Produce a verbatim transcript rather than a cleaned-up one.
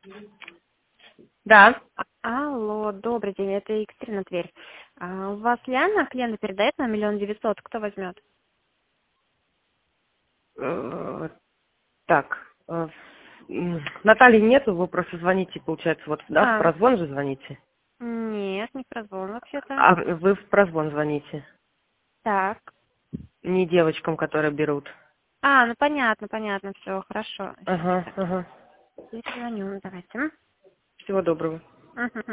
Да. Алло, добрый день, это Екатерина, Тверь. А, у вас Лиана, клиента передает на миллион девятьсот, кто возьмет? Э, Так, э, м, Натальи нету, вы просто звоните, получается, вот, да, в А, прозвон же звоните? нет, не прозвон вообще-то. А вы в прозвон звоните, Так. не девочкам, которые берут. А, ну понятно, понятно, все, хорошо. Сейчас Ага, так, ага. перезвоню, давайте. Всего доброго. Мгм.